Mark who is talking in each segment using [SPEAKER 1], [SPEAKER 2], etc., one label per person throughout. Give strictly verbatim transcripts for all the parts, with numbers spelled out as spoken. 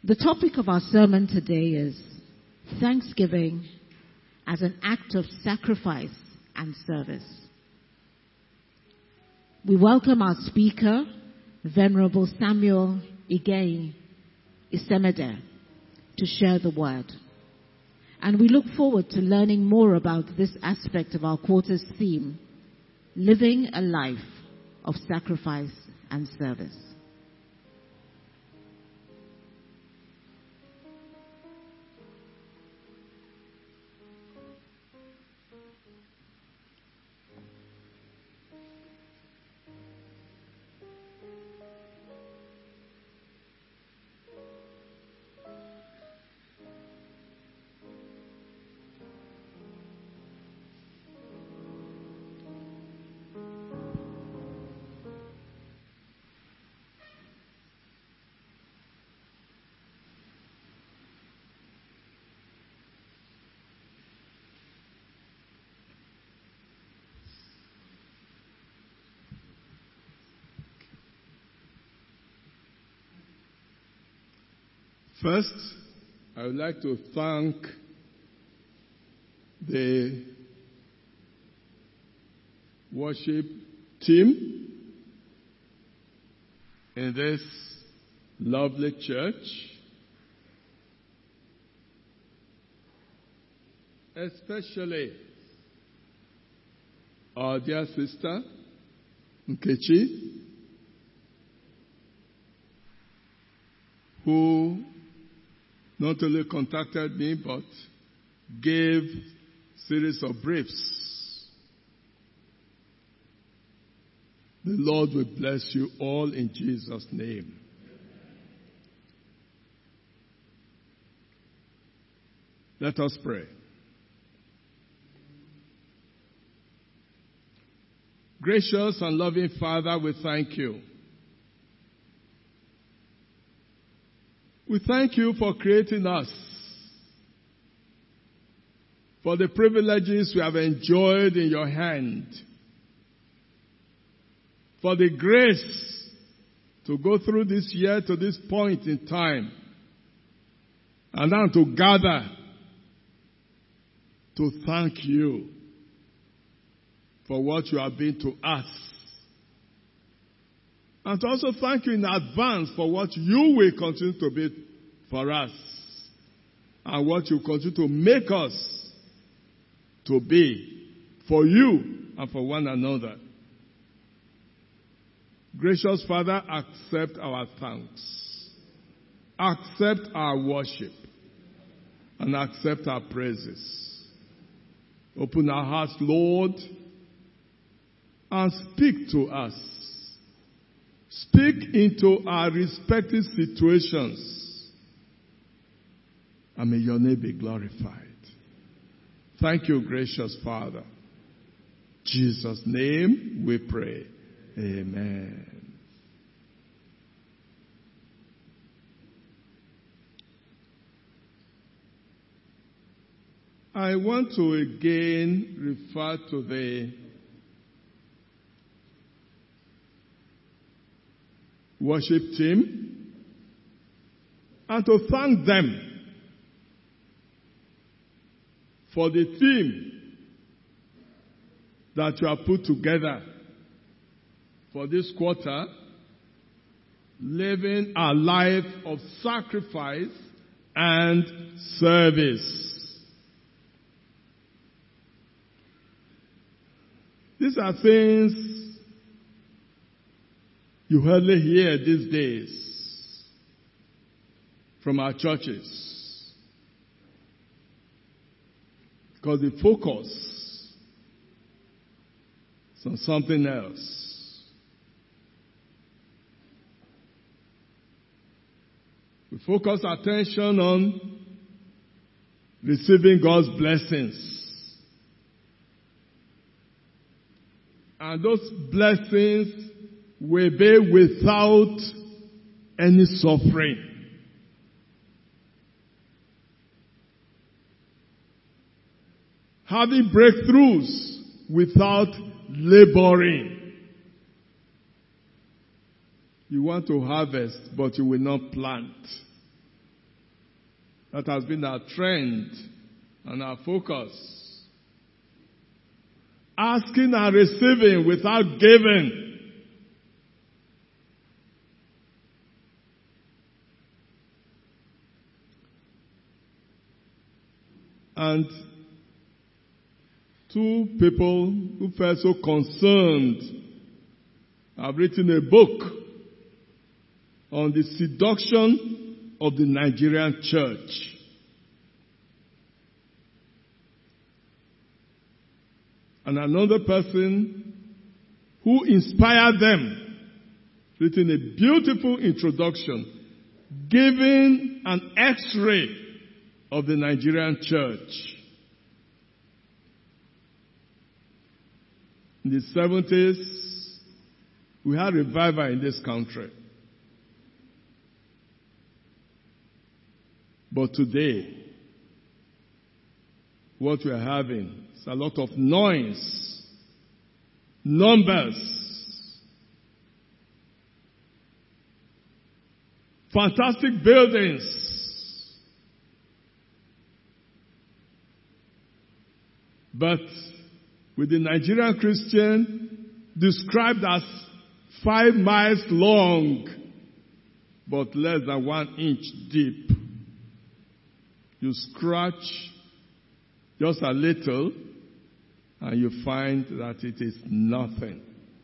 [SPEAKER 1] The topic of our sermon today is Thanksgiving as an act of sacrifice and service. We welcome our speaker, Venerable Samuel Igei Isemede, to share the word. And we look forward to learning more about this aspect of our quarter's theme, living a life of sacrifice and service.
[SPEAKER 2] First, I would like to thank the worship team in this lovely church, especially our dear sister, Nkechi, who not only contacted me, but gave series of briefs. The Lord will bless you all in Jesus' name. Let us pray. Gracious and loving Father, we thank you. We thank you for creating us, for the privileges we have enjoyed in your hand, for the grace to go through this year to this point in time, and now to gather to thank you for what you have been to us. And to also thank you in advance for what you will continue to be for us. And what you continue to make us to be for you and for one another. Gracious Father, accept our thanks. Accept our worship. And accept our praises. Open our hearts, Lord, and speak to us. Speak into our respective situations, and may your name be glorified. Thank you, gracious Father. In Jesus' name we pray. Amen. I want to again refer to the worship team and to thank them for the theme that you have put together for this quarter, living a life of sacrifice and service. These are things you hardly hear these days from our churches, because the focus is on something else. We focus attention on receiving God's blessings. And those blessings will be without any suffering. Having breakthroughs without laboring. You want to harvest, but you will not plant. That has been our trend and our focus. Asking and receiving without giving. And two people who felt so concerned have written a book on the seduction of the Nigerian church. And another person who inspired them, written a beautiful introduction, giving an X-ray of the Nigerian church. In the seventies, we had revival in this country. But today, what we are having is a lot of noise, numbers, fantastic buildings, but with the Nigerian Christian described as five miles long, but less than one inch deep. You scratch just a little, and you find that it is nothing.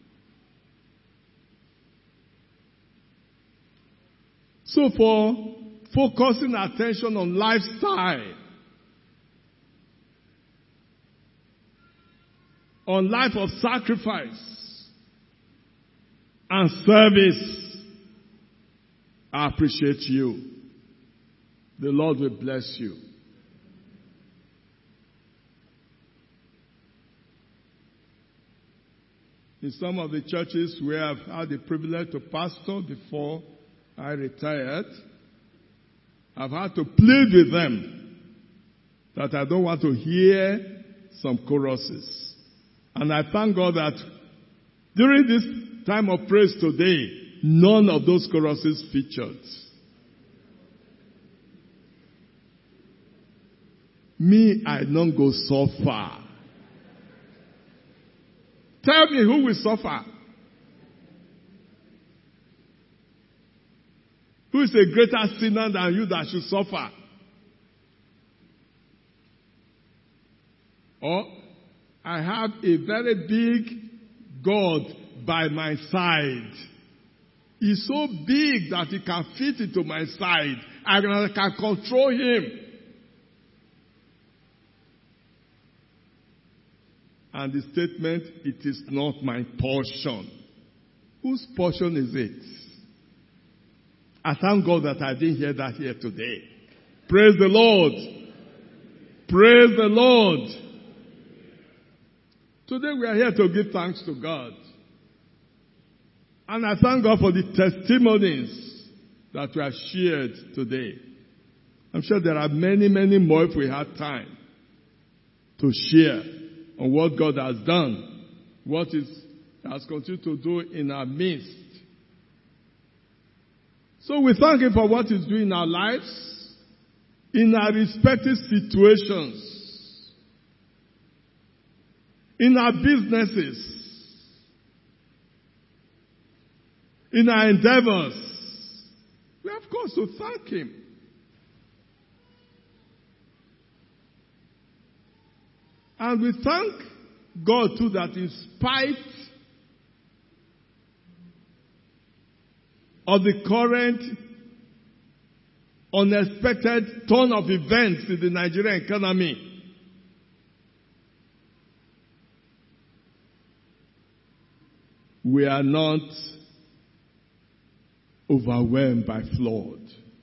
[SPEAKER 2] So for focusing attention on lifestyle, on life of sacrifice and service, I appreciate you. The Lord will bless you. In some of the churches where I've had the privilege to pastor before I retired, I've had to plead with them that I don't want to hear some choruses. And I thank God that during this time of praise today, none of those choruses featured. Me, I don't go so far. Tell me who will suffer. Who is a greater sinner than you that should suffer? Or, I have a very big God by my side. He's so big that he can fit into my side. I can control him. And the statement, it is not my portion. Whose portion is it? I thank God that I didn't hear that here today. Praise the Lord. Praise the Lord. Today we are here to give thanks to God. And I thank God for the testimonies that we have shared today. I'm sure there are many, many more if we had time to share on what God has done, what is has continued to do in our midst. So we thank Him for what He's doing in our lives, in our respective situations, in our businesses, in our endeavors. We have cause to thank Him. And we thank God too that in spite of the current unexpected turn of events in the Nigerian economy, we are not overwhelmed by flood.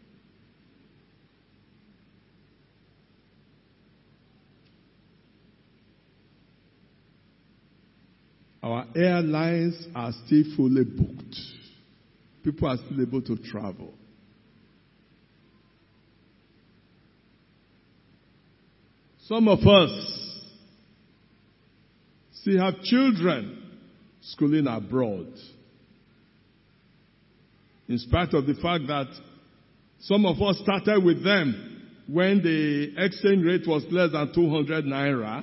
[SPEAKER 2] Our airlines are still fully booked. People are still able to travel. Some of us still have children schooling abroad. In spite of the fact that some of us started with them when the exchange rate was less than two hundred naira,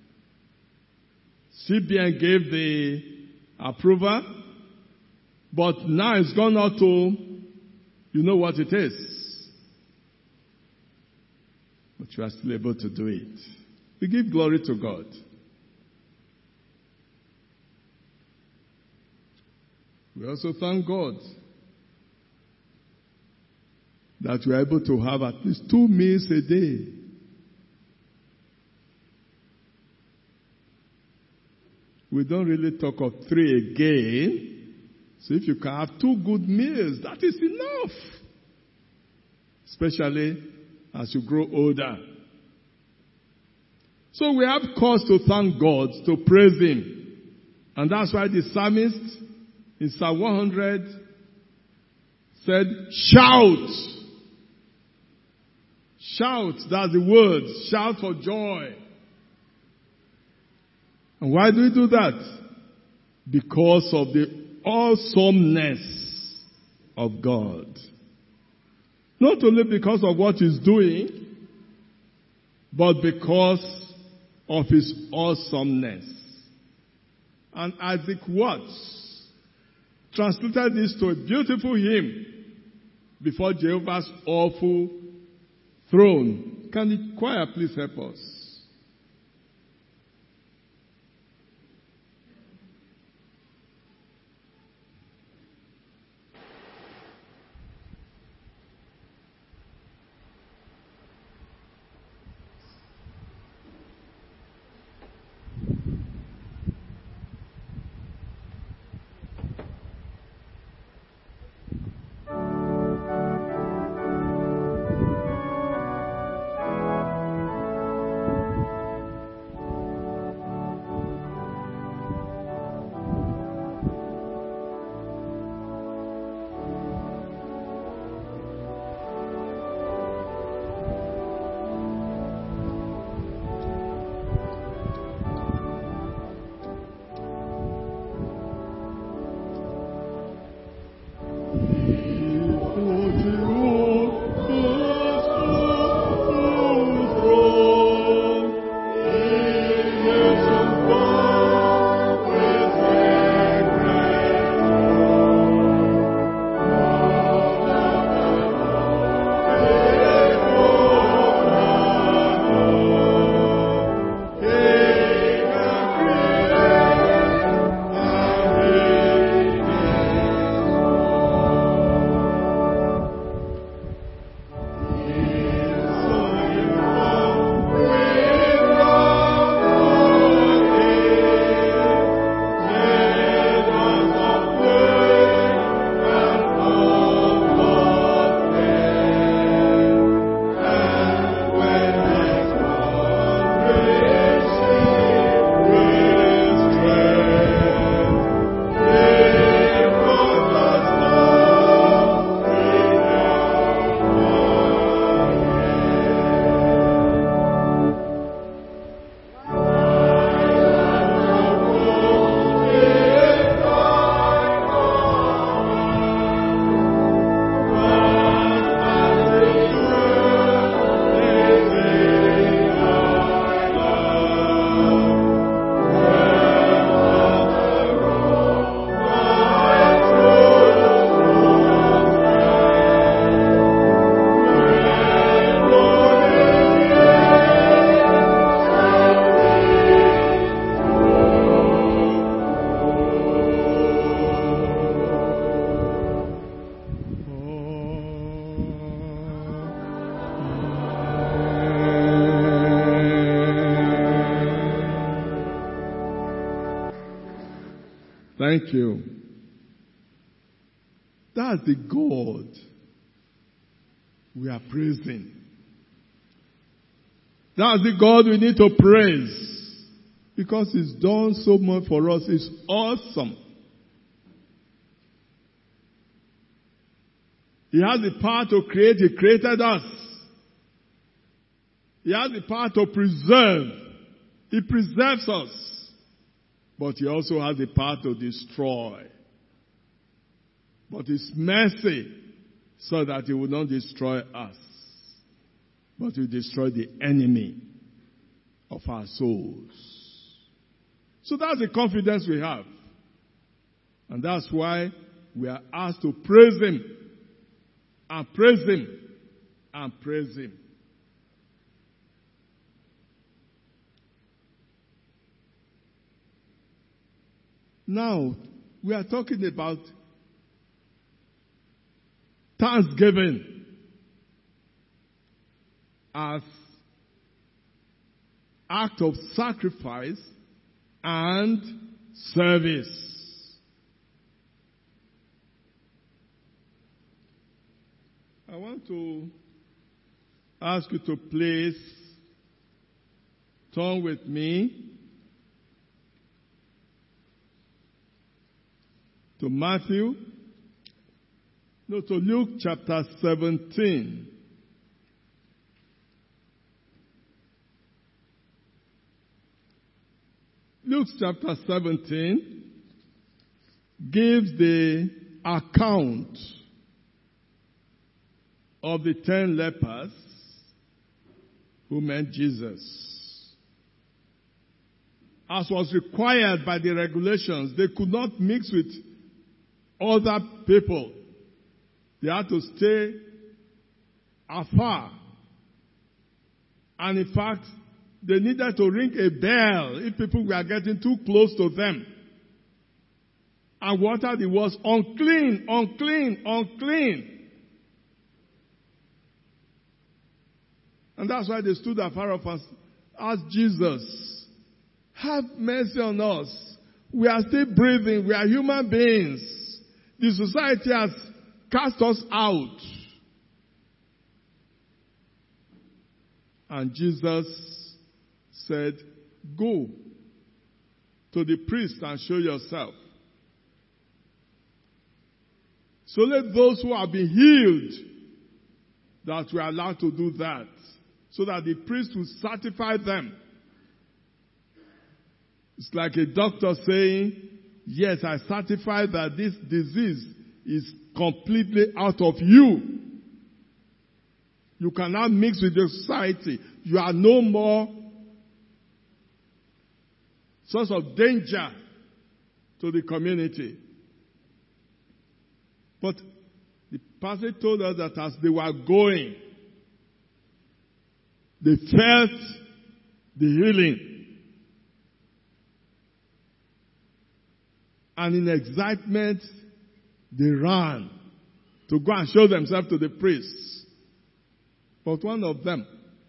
[SPEAKER 2] C B N gave the approval, but now it's gone out to, you know what it is. But you are still able to do it. We give glory to God. We also thank God that we are able to have at least two meals a day. We don't really talk of three again. So if you can have two good meals, that is enough. Especially as you grow older. So we have cause to thank God, to praise Him. And that's why the psalmist in Psalm one hundred said, shout. Shout, that's the word. Shout for joy. And why do we do that? Because of the awesomeness of God. Not only because of what He's doing, but because of His awesomeness. And Isaac Watts translated this to a beautiful hymn before Jehovah's awful throne. Can the choir please help us? Thank you. That's the God we are praising. That's the God we need to praise. Because He's done so much for us. It's awesome. He has the power to create. He created us. He has the power to preserve. He preserves us. But He also has the power to destroy. But His mercy so that He will not destroy us. but will destroy the enemy of our souls. So that's the confidence we have. And that's why we are asked to praise Him, and praise Him, and praise Him. Now, we are talking about thanksgiving as act of sacrifice and service. I want to ask you to please turn with me to Matthew, no, to Luke chapter seventeen. Luke chapter seventeen gives the account of the ten lepers who met Jesus. As was required by the regulations, they could not mix with other people. They had to stay afar. And in fact, they needed to ring a bell if people were getting too close to them. And water the was unclean, unclean, unclean. And that's why they stood afar off and asked Jesus, have mercy on us. We are still breathing. We are human beings. The society has cast us out. And Jesus said, go to the priest and show yourself. So let those who have been healed, that we are allowed to do that, so that the priest will certify them. It's like a doctor saying, yes, I certify that this disease is completely out of you. You cannot mix with the society. You are no more source of danger to the community. But the passage told us that as they were going, they felt the healing. And in excitement, they ran to go and show themselves to the priests. But one of them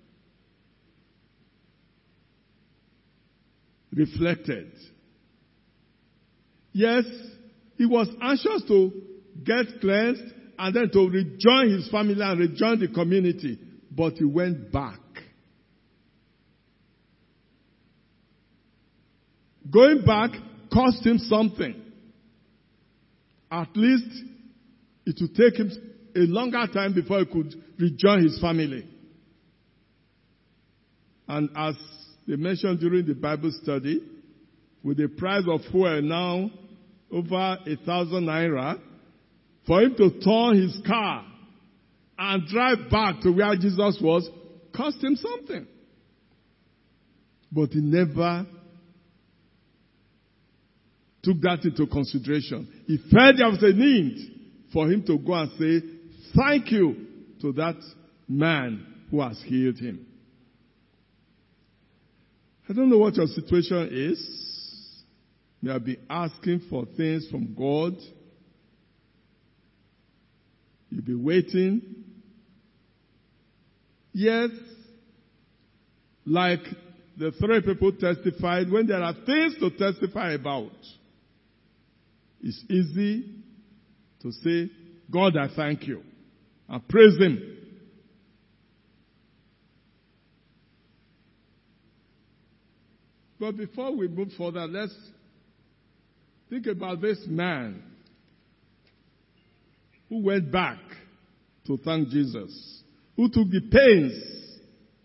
[SPEAKER 2] reflected. Yes, he was anxious to get cleansed and then to rejoin his family and rejoin the community. But he went back. Going back cost him something. At least it would take him a longer time before he could rejoin his family. And as they mentioned during the Bible study, with the price of fuel now over a thousand naira, for him to turn his car and drive back to where Jesus was cost him something. But he never took that into consideration. He felt there was a need for him to go and say thank you to that man who has healed him. I don't know what your situation is. You have been asking for things from God. You'll be waiting. Yes, like the three people testified, when there are things to testify about, it's easy to say, God, I thank you, and praise Him. But before we move further, let's think about this man who went back to thank Jesus, who took the pains,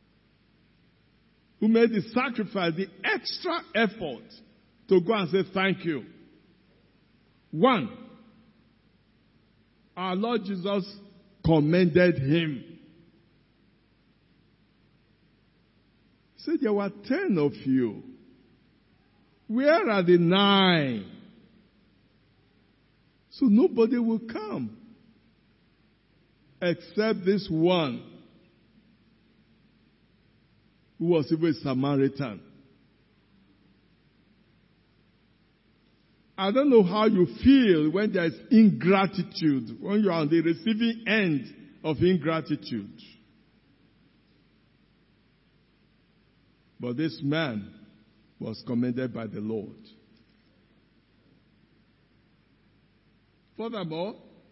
[SPEAKER 2] who made the sacrifice, the extra effort to go and say thank you. One, our Lord Jesus commended him. said, there were ten of you. Where are the nine? So nobody will come except this one who was even a Samaritan. I don't know how you feel when there is ingratitude, when you are on the receiving end of ingratitude. But this man was commended by the Lord. Furthermore,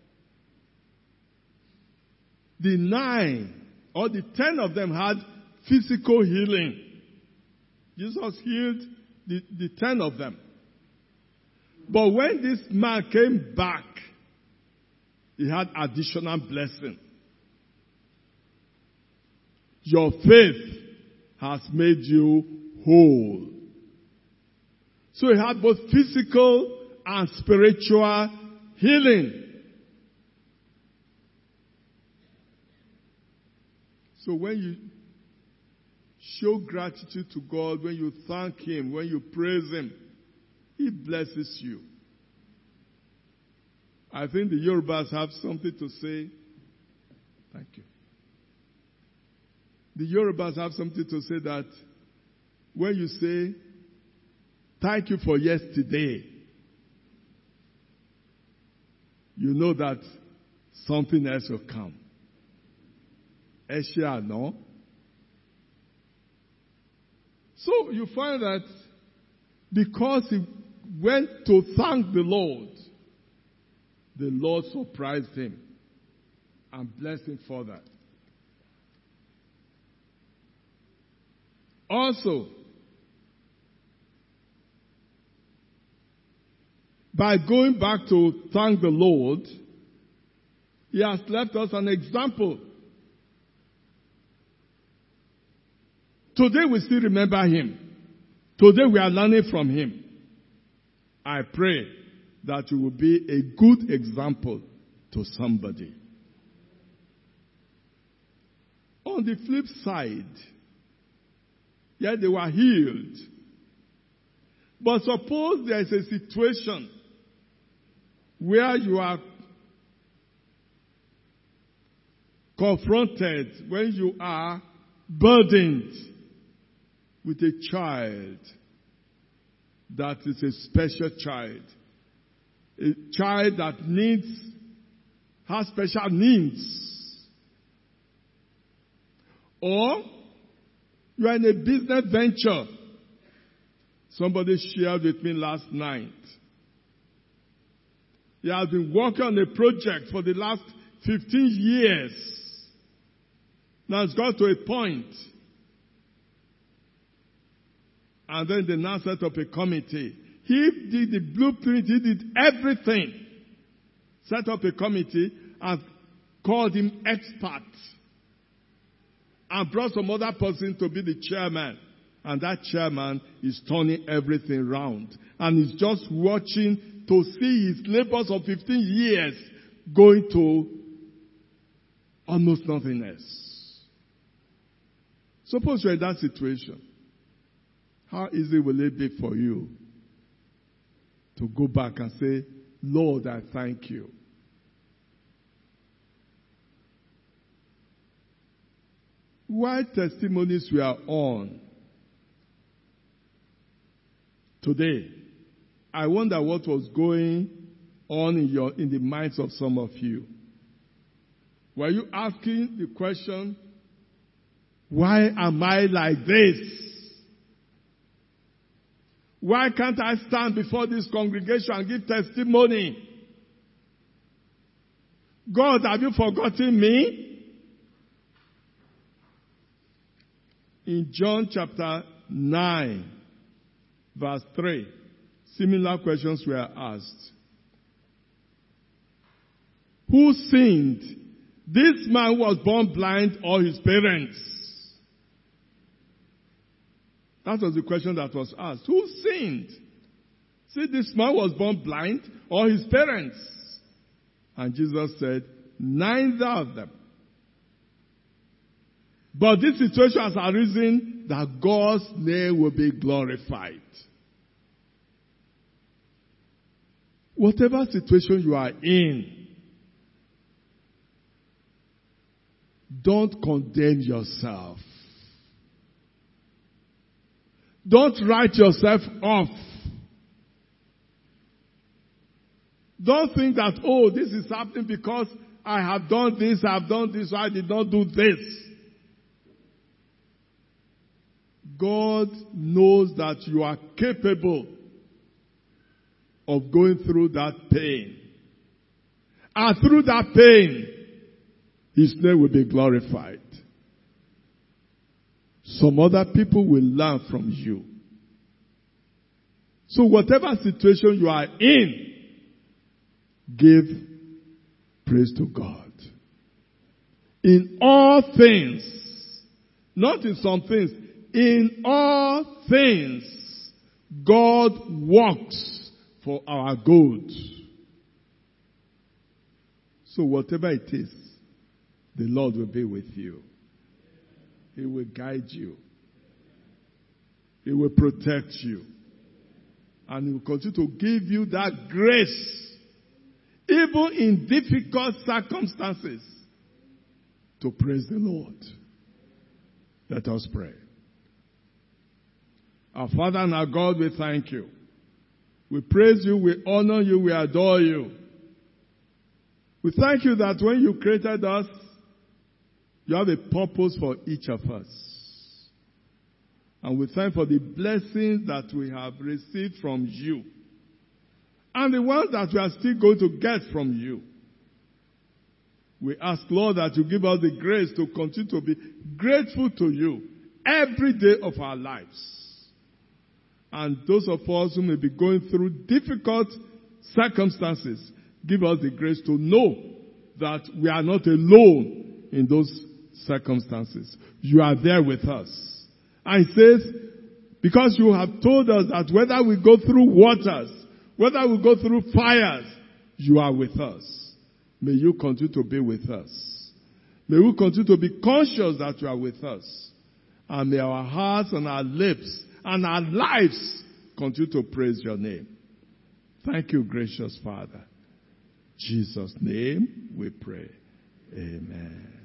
[SPEAKER 2] the nine or the ten of them had physical healing. Jesus healed the, the ten of them. But when this man came back, he had additional blessing. Your faith has made you whole. So he had both physical and spiritual healing. So when you show gratitude to God, when you thank Him, when you praise Him, He blesses you. I think the Yorubas have something to say. Thank you. The Yorubas have something to say that when you say, thank you for yesterday, you know that something else will come. Esha, no? So you find that because he went to thank the Lord, the Lord surprised him and blessed him for that. Also, by going back to thank the Lord, He has left us an example. Today we still remember Him. Today we are learning from Him. I pray that you will be a good example to somebody. On the flip side, yeah, they were healed. But suppose there is a situation where you are confronted, when you are burdened with a child that is a special child, a child that needs, has special needs, or you are in a business venture. Somebody shared with me last night. He has been working on a project for the last fifteen years. Now it's got to a point. And then they now set up a committee. He did the blueprint, he did everything. Set up a committee and called him expert. And brought some other person to be the chairman. And that chairman is turning everything round. And he's just watching to see his labors of fifteen years going to almost nothing else. Suppose you're in that situation. How easy will it be for you to go back and say, Lord, I thank you. While testimonies we are on today, I wonder what was going on in your in the minds of some of you. Were you asking the question, why am I like this? Why can't I stand before this congregation and give testimony? God, have you forgotten me? In John chapter nine, verse three, similar questions were asked. Who sinned? This man was born blind or his parents? That was the question that was asked. Who sinned? See, this man was born blind or his parents? And Jesus said, neither of them. But this situation has arisen that God's name will be glorified. Whatever situation you are in, don't condemn yourself. Don't write yourself off. Don't think that, oh, this is happening because I have done this, I have done this, so I did not do this. God knows that you are capable of going through that pain. And through that pain, His name will be glorified. Some other people will learn from you. So whatever situation you are in, give praise to God. In all things, not in some things, in all things, God works for our good. So whatever it is, the Lord will be with you. He will guide you. He will protect you. And He will continue to give you that grace, even in difficult circumstances, to praise the Lord. Let us pray. Our Father and our God, we thank you. We praise you, we honor you, we adore you. We thank you that when you created us, you have a purpose for each of us. And we thank for the blessings that we have received from you. And the ones that we are still going to get from you. We ask, Lord, that you give us the grace to continue to be grateful to you every day of our lives. And those of us who may be going through difficult circumstances, give us the grace to know that we are not alone in those circumstances. You are there with us. And it says, because you have told us that whether we go through waters, whether we go through fires, you are with us. May you continue to be with us. May we continue to be conscious that you are with us. And may our hearts and our lips and our lives continue to praise your name. Thank you, gracious Father. In Jesus' name we pray. Amen.